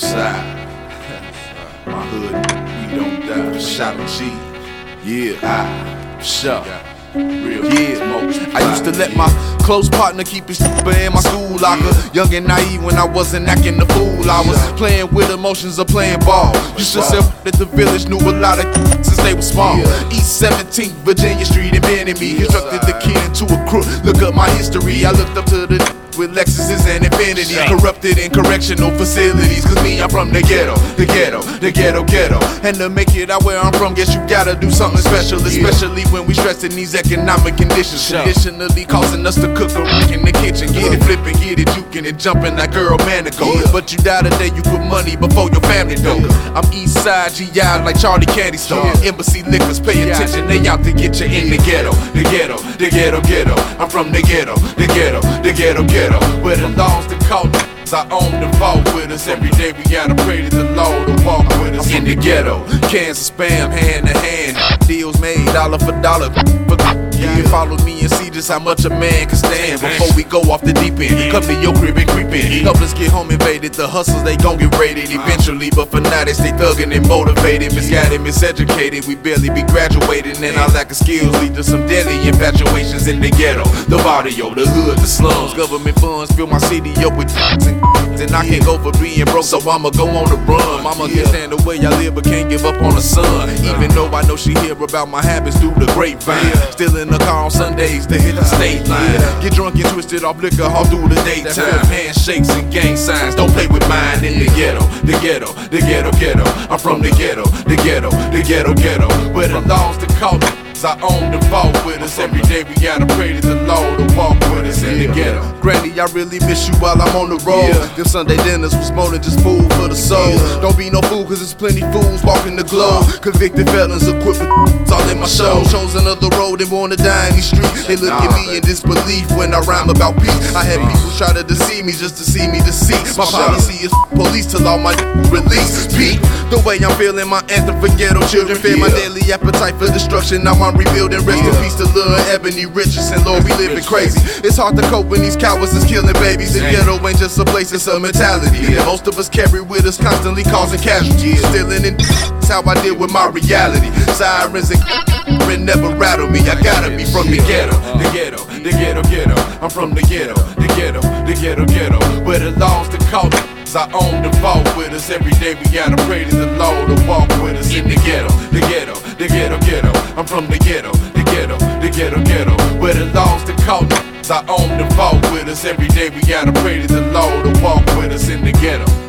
side. My hood, we don't die. Shot and cheese. Yeah, sure. Real I used to let my close partner keep his in my school locker. Young and naive when I wasn't acting the fool. I was playing with emotions of playing ball. Used to sell at the village, knew a lot of since they were small. East 17th, Virginia Street, invented me. Instructed the kid into a crook. Look up my history. I looked up to the with Lexuses and Infinity, corrupted in correctional facilities. Cause me, I'm from the ghetto, the ghetto, the ghetto, ghetto. And to make it out where I'm from, guess you gotta do something special. Especially when we stressing these economic conditions. Traditionally causing us to cook a rock in the kitchen. Get it flipping, get it juking and jumping like girl Manico. But you die today, you put money before your family though. I'm east side GI like Charlie Candy Store. Embassy liquors, pay attention, they out to get you in the ghetto, the ghetto, the ghetto, ghetto. I'm from the ghetto, the ghetto, the ghetto, ghetto. Where the laws to call I own the vault with us. Every day we gotta pray to the Lord to walk with us. In the ghetto, cans of spam hand to hand. Deals made dollar for dollar. You can follow me and see just how much a man can stand. Before we go off the deep end, come to your crib and creep in. Help us get home invaded. The hustlers, they gon' get raided eventually. But for now they stay thuggin' and motivated. Misguided, miseducated, we barely be graduating. And our lack of skills lead to some deadly infatuations in the ghetto. The barrio, the hood, the slums. Government funds fill my city up with and I can't go for being broke, so I'ma go on the run. Mama can stand the way I live, but can't give up on the son. Even though I know she hear about my habits through the grapevine. Still in the car on Sundays to hit the state line. Get drunk and twisted off liquor all through the daytime. Handshakes and gang signs, don't play with mine. In the ghetto, the ghetto, the ghetto, ghetto. I'm from the ghetto, the ghetto, the ghetto, ghetto. Where the laws to call I own the vault with us. Every day we gotta pray to the Lord to walk with us in the ghetto. Granny, I really miss you while I'm on the road. Them Sunday dinners was more than just food for the soul. Don't be no fool, cause there's plenty fools walking the globe. Convicted felons equipped with all in my show. Chosen another road and wanna die in these streets. They look at me in disbelief when I rhyme about peace. I had people try to deceive me just to see me deceased. My policy is police till all my release. Peak the way I'm feeling, my anthem for ghetto children. Fed my daily appetite for destruction. Now I'm rebuilding. Rest in peace to Lil Ebony Richardson. Lord, we living crazy. It's hard to cope when these cowards is killing babies. The ghetto ain't just a place, it's a mentality. Most of us carry with us, constantly causing casualties. Stealing and that's how I deal with my reality. Sirens and never rattle me. I gotta be from the ghetto, the ghetto, the ghetto, ghetto. I'm from the ghetto, the ghetto, the ghetto, ghetto. Where the laws to call I own the vault with us. Every day we gotta pray to the Lord to walk with us in the ghetto, the ghetto, the ghetto, ghetto. I'm from the ghetto, the ghetto, the ghetto, ghetto. Where the laws to call I own the vault with us. Every day we gotta pray to the Lord to walk with us in the ghetto.